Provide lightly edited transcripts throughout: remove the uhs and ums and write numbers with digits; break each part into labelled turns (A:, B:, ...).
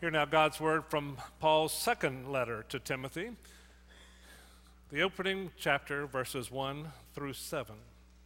A: Hear now God's word from Paul's second letter to Timothy, the opening chapter, verses 1 through 7.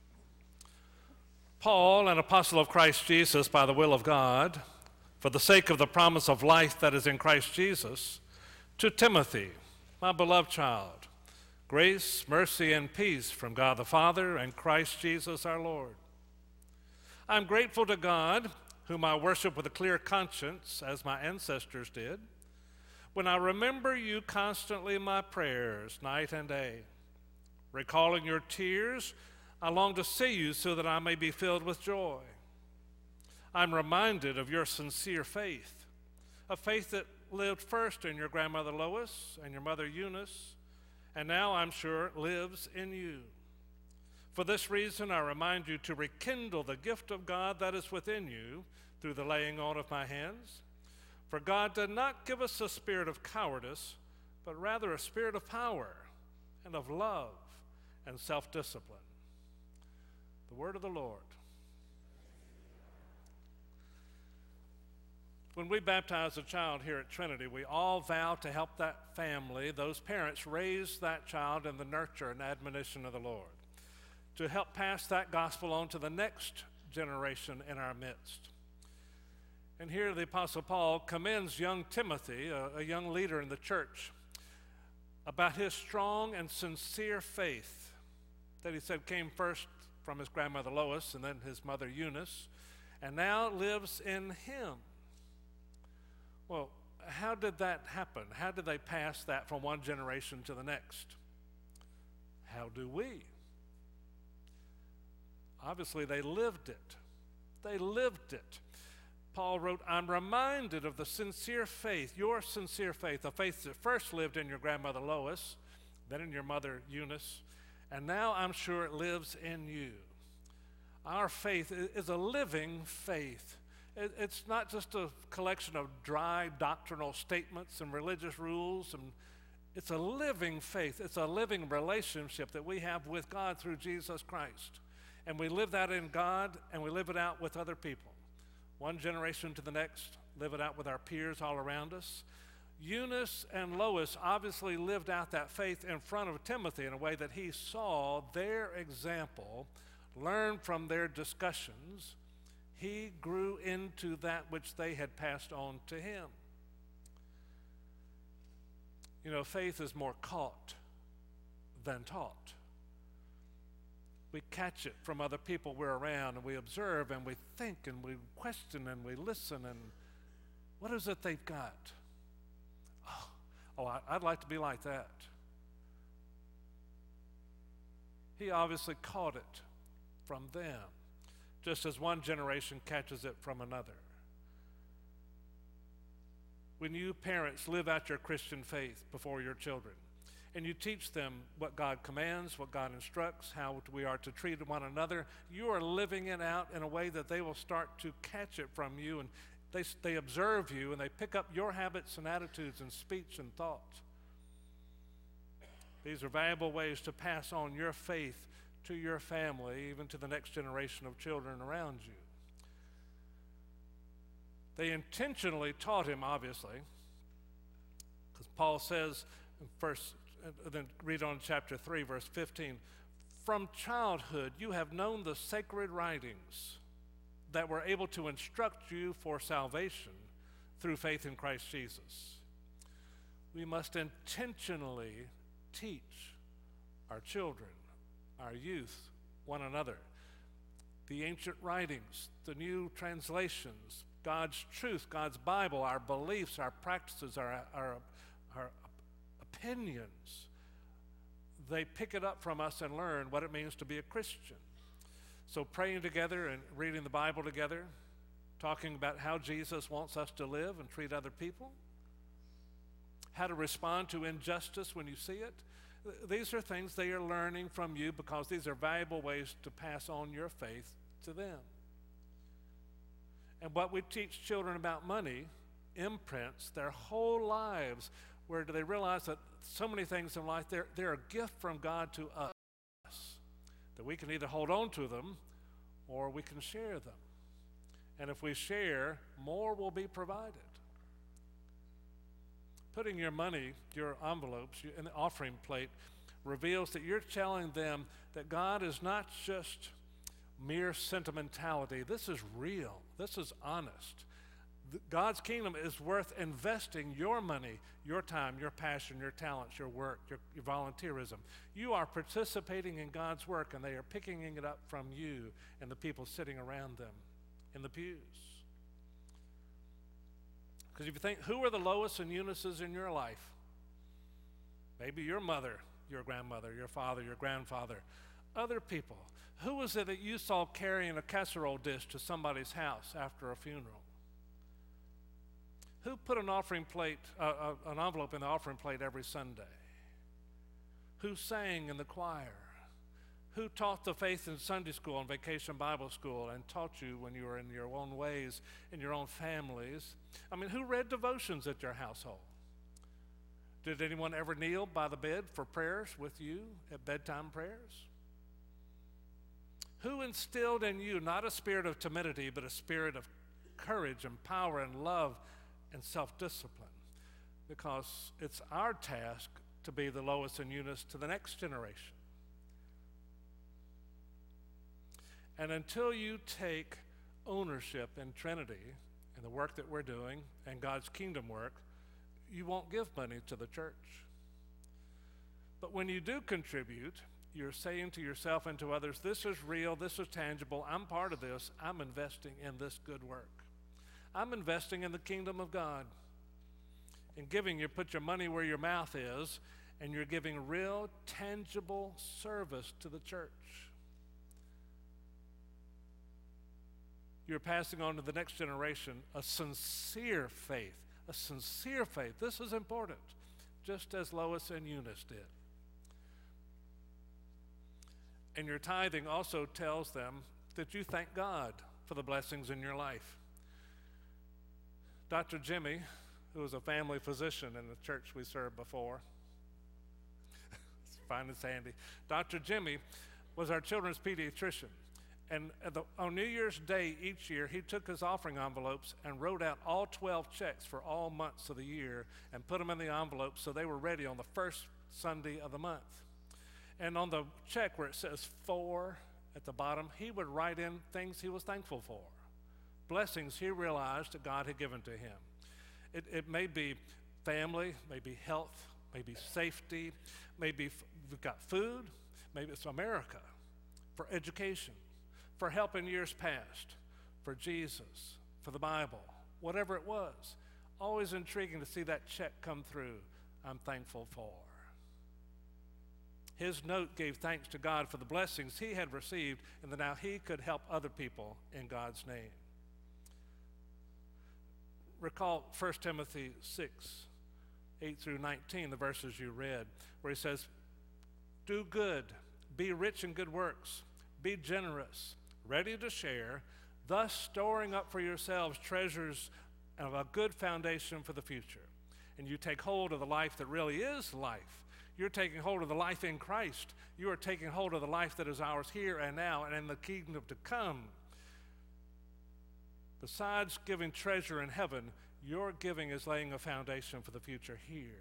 A: Paul, an apostle of Christ Jesus by the will of God, for the sake of the promise of life that is in Christ Jesus, to Timothy, my beloved child, grace, mercy, and peace from God the Father and Christ Jesus our Lord. I am grateful to God, whom I worship with a clear conscience, as my ancestors did, when I remember you constantly in my prayers, night and day. Recalling your tears, I long to see you so that I may be filled with joy. I'm reminded of your sincere faith, a faith that lived first in your grandmother Lois and your mother Eunice, and now I'm sure lives in you. For this reason, I remind you to rekindle the gift of God that is within you through the laying on of my hands. For God did not give us a spirit of cowardice, but rather a spirit of power and of love and self-discipline. The word of the Lord. When we baptize a child here at Trinity, we all vow to help that family, those parents, raise that child in the nurture and admonition of the Lord, to help pass that gospel on to the next generation in our midst. And here the Apostle Paul commends young Timothy, a young leader in the church, about his strong and sincere faith that he said came first from his grandmother Lois and then his mother Eunice, and now lives in him. Well, how did that happen? How did they pass that from one generation to the next? How do we? Obviously, they lived it. They lived it. Paul wrote, I'm reminded of the sincere faith, your sincere faith, the faith that first lived in your grandmother Lois, then in your mother Eunice, and now I'm sure it lives in you. Our faith is a living faith. It's not just a collection of dry doctrinal statements and religious rules. It's a living faith. It's a living relationship that we have with God through Jesus Christ. And we live that in God, and we live it out with other people. One generation to the next, live it out with our peers all around us. Eunice and Lois obviously lived out that faith in front of Timothy in a way that he saw their example, learned from their discussions. He grew into that which they had passed on to him. You know, faith is more caught than taught. We catch it from other people we're around, and we observe, and we think, and we question, and we listen, and what is it they've got? I'd like to be like that. He obviously caught it from them, just as one generation catches it from another. When you parents live out your Christian faith before your children, and you teach them what God commands, what God instructs, how we are to treat one another, you are living it out in a way that they will start to catch it from you, and they observe you, and they pick up your habits and attitudes and speech and thought. These are valuable ways to pass on your faith to your family, even to the next generation of children around you. They intentionally taught him, obviously, because Paul says in then read on chapter 3, verse 15, from childhood you have known the sacred writings that were able to instruct you for salvation through faith in Christ Jesus. We must intentionally teach our children, our youth, one another, the ancient writings, the new translations, God's truth, God's Bible, our beliefs, our practices, our opinions. They pick it up from us and learn what it means to be a Christian. So praying together and reading the Bible together, talking about how Jesus wants us to live and treat other people, how to respond to injustice when you see it. These are things they are learning from you because these are valuable ways to pass on your faith to them. And what we teach children about money imprints their whole lives, where do they realize that so many things in life, they're a gift from God to us, that we can either hold on to them or we can share them. And if we share, more will be provided. Putting your money, your envelopes, in the offering plate reveals that you're telling them that God is not just mere sentimentality. This is real. This is honest. God's kingdom is worth investing your money, your time, your passion, your talents, your work, your volunteerism. You are participating in God's work, and they are picking it up from you and the people sitting around them in the pews. Because if you think, who are the Lois and Eunices in your life? Maybe your mother, your grandmother, your father, your grandfather, other people. Who was it that you saw carrying a casserole dish to somebody's house after a funeral? Who put an offering plate, an envelope in the offering plate every Sunday? Who sang in the choir? Who taught the faith in Sunday school and Vacation Bible School and taught you when you were in your own ways, in your own families? I mean, who read devotions at your household? Did anyone ever kneel by the bed for prayers with you at bedtime prayers? Who instilled in you not a spirit of timidity, but a spirit of courage and power and love and self-discipline? Because it's our task to be the Lois and Eunice to the next generation. And until you take ownership in Trinity and the work that we're doing and God's kingdom work, you won't give money to the church. But when you do contribute, you're saying to yourself and to others, this is real, this is tangible, I'm part of this, I'm investing in this good work. I'm investing in the kingdom of God. In giving, you put your money where your mouth is, and you're giving real, tangible service to the church. You're passing on to the next generation a sincere faith, a sincere faith. This is important, just as Lois and Eunice did. And your tithing also tells them that you thank God for the blessings in your life. Dr. Jimmy, who was a family physician in the church we served before, it's fine and sandy. Dr. Jimmy was our children's pediatrician. And on New Year's Day each year, he took his offering envelopes and wrote out all 12 checks for all months of the year and put them in the envelopes so they were ready on the first Sunday of the month. And on the check where it says "for" at the bottom, he would write in things he was thankful for, blessings he realized that God had given to him. It may be family, maybe health, maybe safety, maybe we've got food, maybe it's America, for education, for help in years past, for Jesus, for the Bible, whatever it was. Always intriguing to see that check come through. I'm thankful for. His note gave thanks to God for the blessings he had received and that now he could help other people in God's name. Recall 1 Timothy 6, 8 through 19, the verses you read, where he says, do good, be rich in good works, be generous, ready to share, thus storing up for yourselves treasures of a good foundation for the future. And you take hold of the life that really is life. You're taking hold of the life in Christ. You are taking hold of the life that is ours here and now and in the kingdom to come. Besides giving treasure in heaven, your giving is laying a foundation for the future here.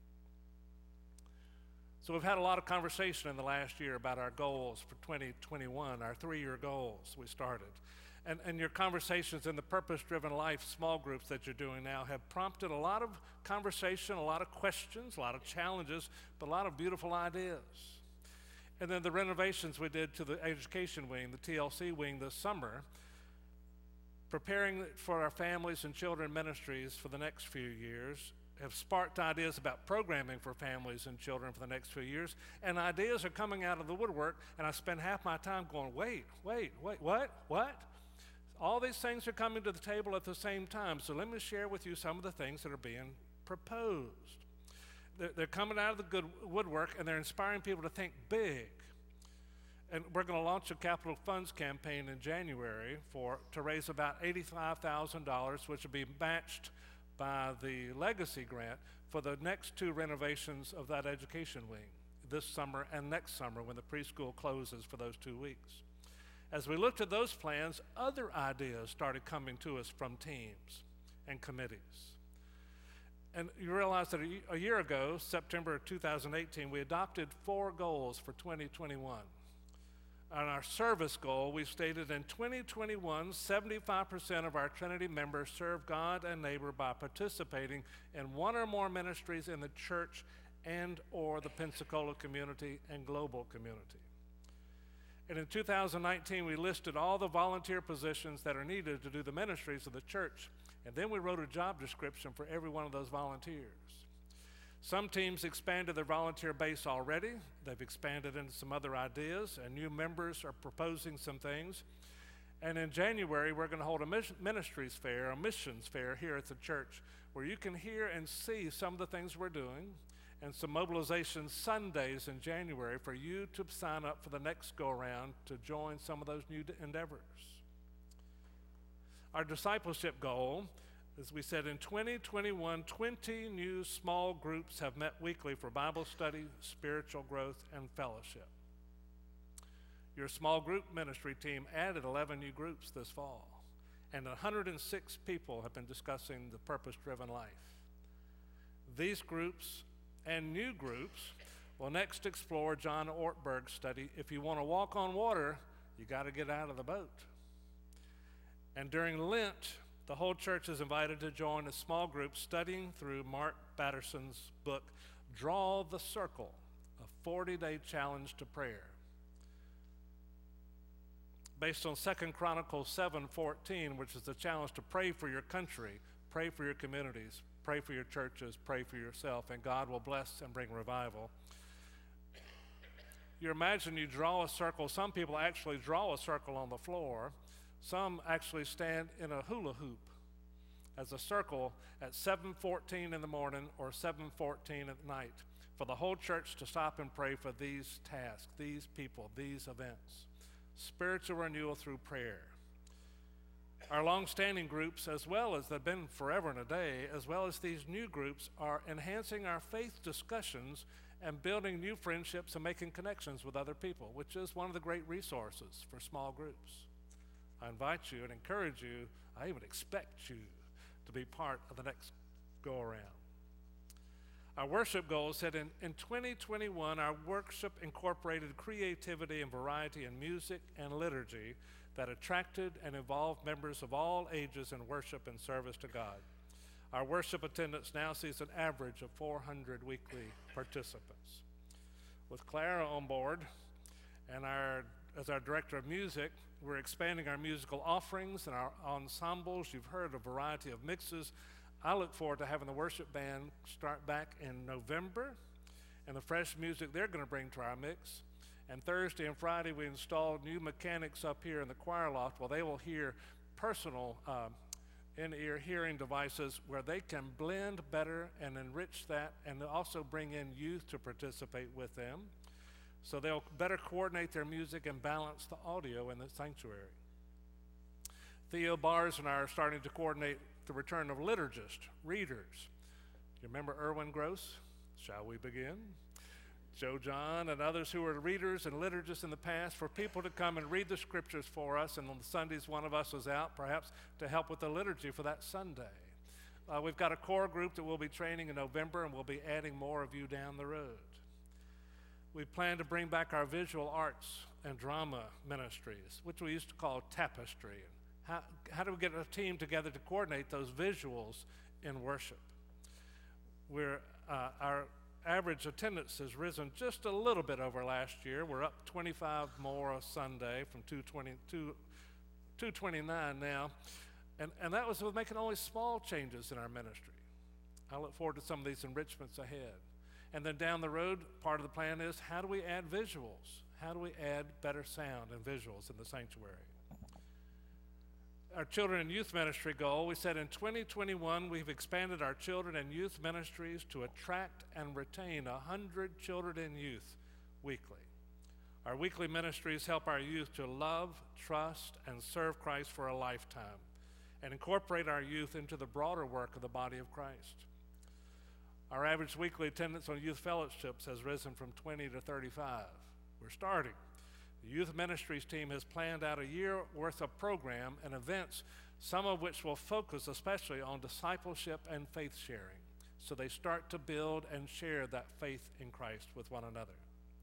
A: So we've had a lot of conversation in the last year about our goals for 2021, our 3-year goals we started. And your conversations in the Purpose-Driven Life small groups that you're doing now have prompted a lot of conversation, a lot of questions, a lot of challenges, but a lot of beautiful ideas. And then the renovations we did to the education wing, the TLC wing this summer, preparing for our families and children ministries for the next few years, have sparked ideas about programming for families and children for the next few years, and ideas are coming out of the woodwork, and I spend half my time going, wait, what? All these things are coming to the table at the same time, so let me share with you some of the things that are being proposed. They're coming out of the good woodwork, and they're inspiring people to think big. And we're going to launch a capital funds campaign in January to raise about $85,000, which will be matched by the Legacy Grant for the next 2 renovations of that education wing, this summer and next summer when the preschool closes for those 2 weeks. As we looked at those plans, other ideas started coming to us from teams and committees. And you realize that a year ago, September 2018, we adopted 4 goals for 2021. On our service goal, we stated in 2021, 75% of our Trinity members serve God and neighbor by participating in one or more ministries in the church and or the Pensacola community and global community. And in 2019, we listed all the volunteer positions that are needed to do the ministries of the church. And then we wrote a job description for every one of those volunteers. Some teams expanded their volunteer base already. They've expanded into some other ideas, and new members are proposing some things. And in January, we're going to hold a ministries fair, a missions fair here at the church, where you can hear and see some of the things we're doing, and some mobilization Sundays in January for you to sign up for the next go-around to join some of those new endeavors. Our discipleship goal, as we said, in 2021, 20 new small groups have met weekly for Bible study, spiritual growth, and fellowship. Your small group ministry team added 11 new groups this fall, and 106 people have been discussing the purpose-driven life. These groups and new groups will next explore John Ortberg's study, If You Want to Walk on Water, You Got to Get Out of the Boat. And during Lent, the whole church is invited to join a small group studying through Mark Batterson's book, Draw the Circle, a 40-day challenge to prayer. Based on 2 Chronicles 7:14, which is the challenge to pray for your country, pray for your communities, pray for your churches, pray for yourself, and God will bless and bring revival. You imagine you draw a circle. Some people actually draw a circle on the floor. Some actually stand in a hula hoop as a circle at 7:14 in the morning or 7:14 at night for the whole church to stop and pray for these tasks, these people, these events. Spiritual renewal through prayer. Our long-standing groups, as well as they've been forever and a day, as well as these new groups, are enhancing our faith discussions and building new friendships and making connections with other people, which is one of the great resources for small groups. I invite you and encourage you, I even expect you to be part of the next go-around. Our worship goal said in 2021, our worship incorporated creativity and variety in music and liturgy that attracted and involved members of all ages in worship and service to God. Our worship attendance now sees an average of 400 weekly participants. With Clara on board and as our director of music, we're expanding our musical offerings and our ensembles. You've heard a variety of mixes. I look forward to having the worship band start back in November and the fresh music they're going to bring to our mix. And Thursday and Friday, we installed new mechanics up here in the choir loft where they will hear personal in-ear hearing devices where they can blend better and enrich that, and also bring in youth to participate with them so they'll better coordinate their music and balance the audio in the sanctuary. Theo Bars and I are starting to coordinate the return of liturgists, readers. You remember Erwin Gross? Shall we begin? Joe John and others who were readers and liturgists in the past, for people to come and read the scriptures for us, and on the Sundays one of us was out perhaps to help with the liturgy for that Sunday. We've got a core group that we'll be training in November, and we'll be adding more of you down the road. We plan to bring back our visual arts and drama ministries, which we used to call Tapestry. How do we get a team together to coordinate those visuals in worship? Our average attendance has risen just a little bit over last year. We're up 25 more a Sunday from 229 now. And that was with making only small changes in our ministry. I look forward to some of these enrichments ahead. And then down the road, part of the plan is, how do we add visuals? How do we add better sound and visuals in the sanctuary? Our children and youth ministry goal, we said in 2021, we've expanded our children and youth ministries to attract and retain 100 children and youth weekly. Our weekly ministries help our youth to love, trust, and serve Christ for a lifetime, and incorporate our youth into the broader work of the body of Christ. Our average weekly attendance on youth fellowships has risen from 20 to 35. We're starting. The youth ministries team has planned out a year worth of program and events, some of which will focus especially on discipleship and faith sharing. so they start to build and share that faith in Christ with one another.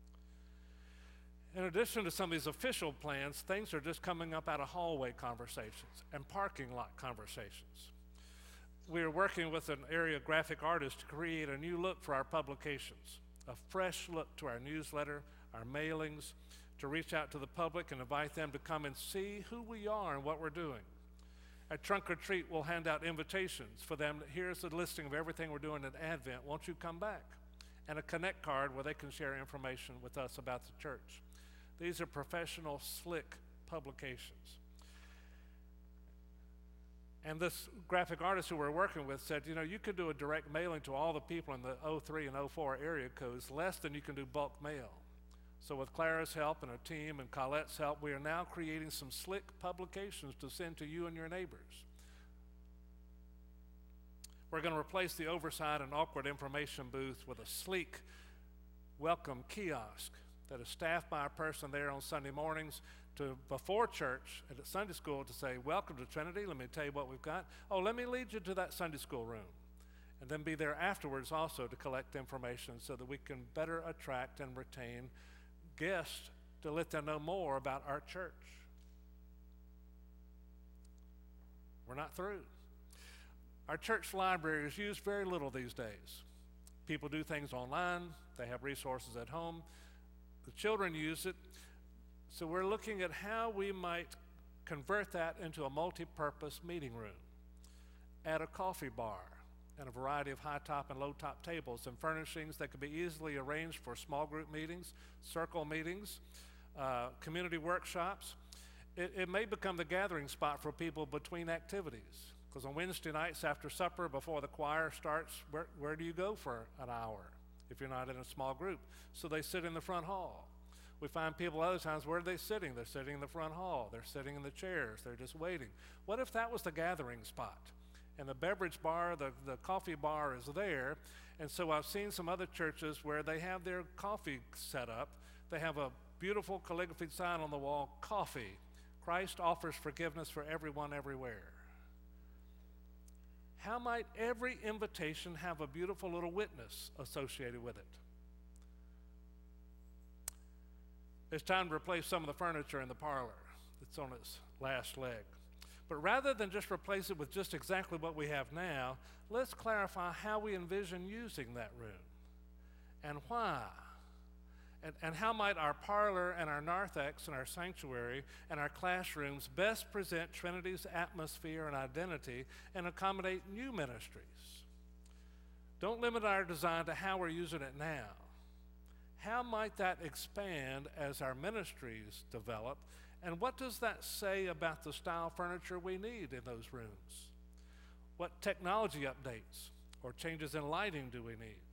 A: In addition to some of these official plans, things are just coming up out of hallway conversations and parking lot conversations. We are working with an area graphic artist to create a new look for our publications, a fresh look to our newsletter, our mailings, to reach out to the public and invite them to come and see who we are and what we're doing. At Trunk or Treat, we'll hand out invitations for them. Here's a listing of everything we're doing at Advent. Won't you come back? And a Connect card where they can share information with us about the church. These are professional, slick publications. And this graphic artist who we're working with said, you could do a direct mailing to all the people in the 03 and 04 area codes, less than you can do bulk mail. So with Clara's help and her team and Colette's help, we are now creating some slick publications to send to you and your neighbors. We're going to replace the oversized and awkward information booth with a sleek welcome kiosk that is staffed by a person there on Sunday mornings before church and at Sunday school to say, welcome to Trinity, let me tell you what we've got. Oh, let me lead you to that Sunday school room. And then be there afterwards also to collect information so that we can better attract and retain guests to let them know more about our church. We're not through. Our church library is used very little these days. People do things online, they have resources at home. The children use it, so we're looking at how we might convert that into a multi-purpose meeting room, add a coffee bar, and a variety of high-top and low-top tables and furnishings that can be easily arranged for small group meetings, circle meetings, community workshops. It may become the gathering spot for people between activities, because on Wednesday nights after supper, before the choir starts, where do you go for an hour if you're not in a small group? So they sit in the front hall. We find people other times, where are they sitting? They're sitting in the front hall. They're sitting in the chairs. They're just waiting. What if that was the gathering spot? And the beverage bar, the coffee bar is there. And so I've seen some other churches where they have their coffee set up. They have a beautiful calligraphy sign on the wall, coffee. Christ offers forgiveness for everyone everywhere. How might every invitation have a beautiful little witness associated with it? It's time to replace some of the furniture in the parlor. It's on its last leg. But rather than just replace it with just exactly what we have now, let's clarify how we envision using that room and why. And how might our parlor and our narthex and our sanctuary and our classrooms best present Trinity's atmosphere and identity and accommodate new ministries? Don't limit our design to how we're using it now. How might that expand as our ministries develop? And what does that say about the style furniture we need in those rooms? What technology updates or changes in lighting do we need?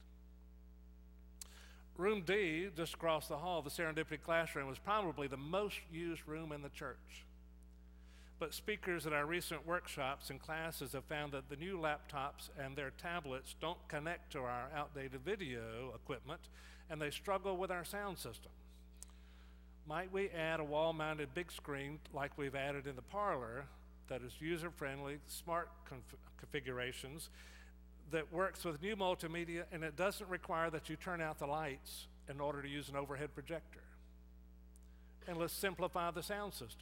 A: Room D, just across the hall, the Serendipity Classroom, was probably the most used room in the church. But speakers at our recent workshops and classes have found that the new laptops and their tablets don't connect to our outdated video equipment, and they struggle with our sound system. Might we add a wall-mounted big screen like we've added in the parlor that is user-friendly, smart configurations, that works with new multimedia, and it doesn't require that you turn out the lights in order to use an overhead projector? And let's simplify the sound system.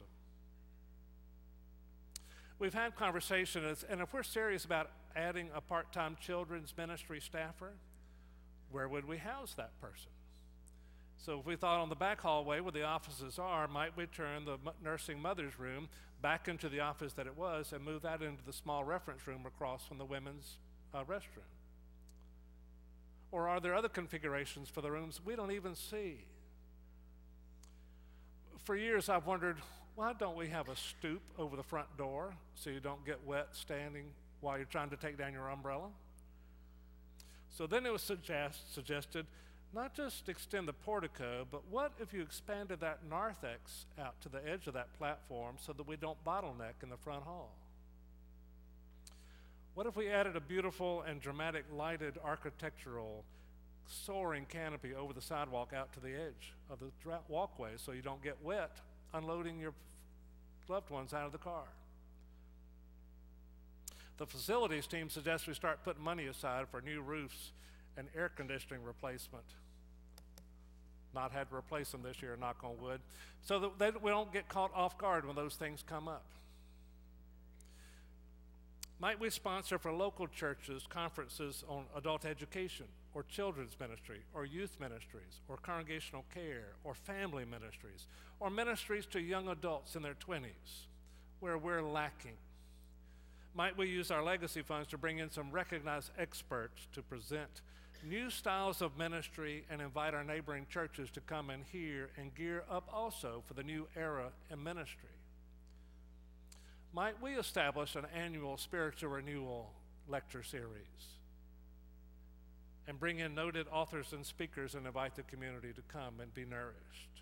A: We've had conversations, and if we're serious about adding a part-time children's ministry staffer, where would we house that person? So if we thought on the back hallway where the offices are, might we turn the nursing mother's room back into the office that it was and move that into the small reference room across from the women's restroom? Or are there other configurations for the rooms we don't even see? For years I've wondered, why don't we have a stoop over the front door so you don't get wet standing while you're trying to take down your umbrella? So then it was suggested not just extend the portico, but what if you expanded that narthex out to the edge of that platform so that we don't bottleneck in the front hall? What if we added a beautiful and dramatic lighted architectural soaring canopy over the sidewalk out to the edge of the walkway so you don't get wet unloading your loved ones out of the car? The facilities team suggests we start putting money aside for new roofs and air conditioning replacement. Not had to replace them this year, knock on wood, so that we don't get caught off guard when those things come up. Might we sponsor for local churches conferences on adult education, or children's ministry, or youth ministries, or congregational care, or family ministries, or ministries to young adults in their 20s, where we're lacking? Might we use our legacy funds to bring in some recognized experts to present new styles of ministry and invite our neighboring churches to come and hear and gear up also for the new era in ministry? Might we establish an annual spiritual renewal lecture series and bring in noted authors and speakers and invite the community to come and be nourished?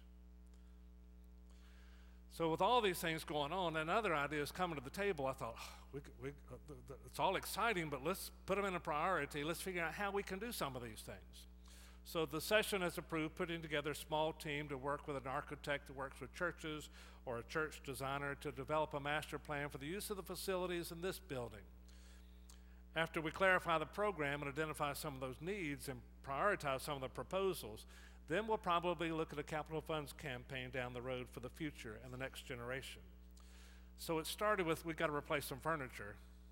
A: So with all these things going on and other ideas coming to the table, I thought, it's all exciting, but let's put them in a priority. Let's figure out how we can do some of these things. So the session has approved putting together a small team to work with an architect that works with churches or a church designer to develop a master plan for the use of the facilities in this building. After we clarify the program and identify some of those needs and prioritize some of the proposals, then we'll probably look at a capital funds campaign down the road for the future and the next generation. So it started with, we've got to replace some furniture.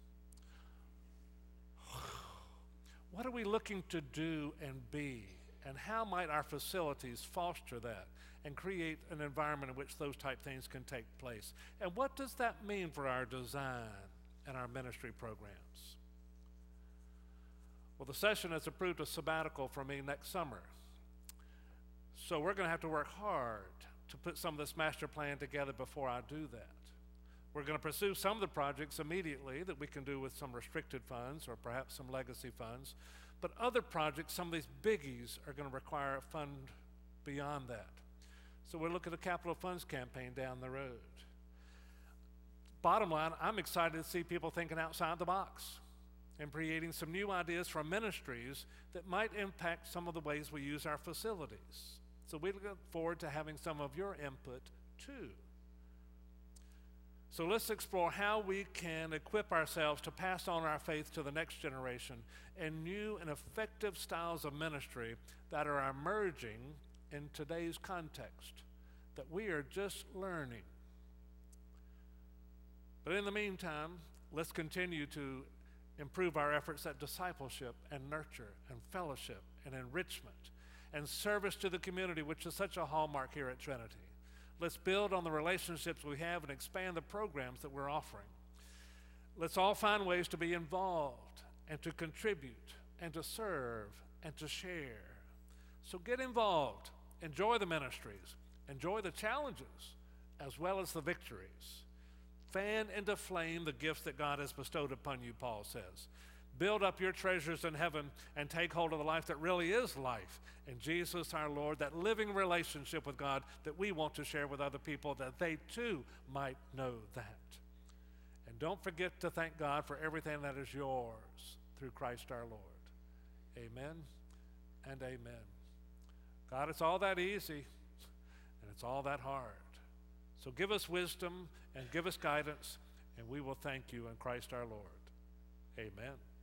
A: What are we looking to do and be? And how might our facilities foster that and create an environment in which those type things can take place? And what does that mean for our design and our ministry programs? Well, the session has approved a sabbatical for me next summer. So we're going to have to work hard to put some of this master plan together before I do that. We're going to pursue some of the projects immediately that we can do with some restricted funds or perhaps some legacy funds. But other projects, some of these biggies, are going to require a fund beyond that. So we'll look at a capital funds campaign down the road. Bottom line, I'm excited to see people thinking outside the box and creating some new ideas from ministries that might impact some of the ways we use our facilities. So we look forward to having some of your input too. So let's explore how we can equip ourselves to pass on our faith to the next generation and new and effective styles of ministry that are emerging in today's context that we are just learning. But in the meantime, let's continue to improve our efforts at discipleship and nurture and fellowship and enrichment and service to the community, which is such a hallmark here at Trinity. Let's build on the relationships we have and expand the programs that we're offering. Let's all find ways to be involved and to contribute and to serve and to share. So get involved, enjoy the ministries, enjoy the challenges as well as the victories. Fan into flame the gifts that God has bestowed upon you, Paul says. Build up your treasures in heaven and take hold of the life that really is life in Jesus our Lord, that living relationship with God that we want to share with other people, that they too might know that. And don't forget to thank God for everything that is yours through Christ our Lord. Amen and amen. God, it's all that easy and it's all that hard. So give us wisdom and give us guidance, and we will thank you in Christ our Lord. Amen.